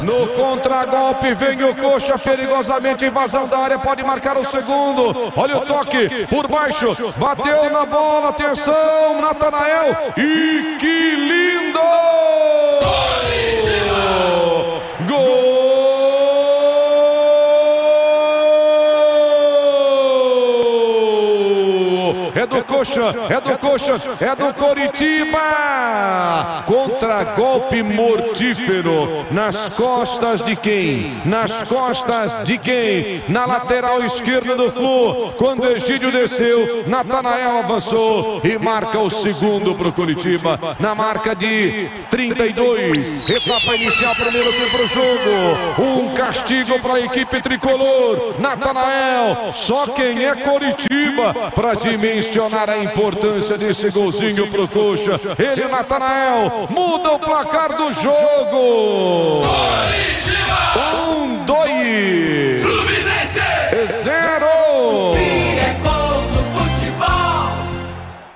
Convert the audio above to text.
No contragolpe vem o Coxa, perigosamente, invasão da área, pode marcar o segundo. Olha o toque por baixo, bateu na bola, atenção, Natanael, e que lindo! Gol! É do Coxa, é do Coxa, é do Coritiba! Contragolpe mortífero nas costas de quem? Nas costas de quem? Na lateral esquerda do Flu, quando Egídio desceu, Natanael avançou e marca o segundo para o Coritiba, na marca de 32. Etapa inicial, primeiro tempo do jogo. Um castigo para a equipe tricolor. Natanael, só quem é Coritiba para dimensionar a importância desse golzinho pro Coxa. Ele, o Natanael, muda o placar do jogo.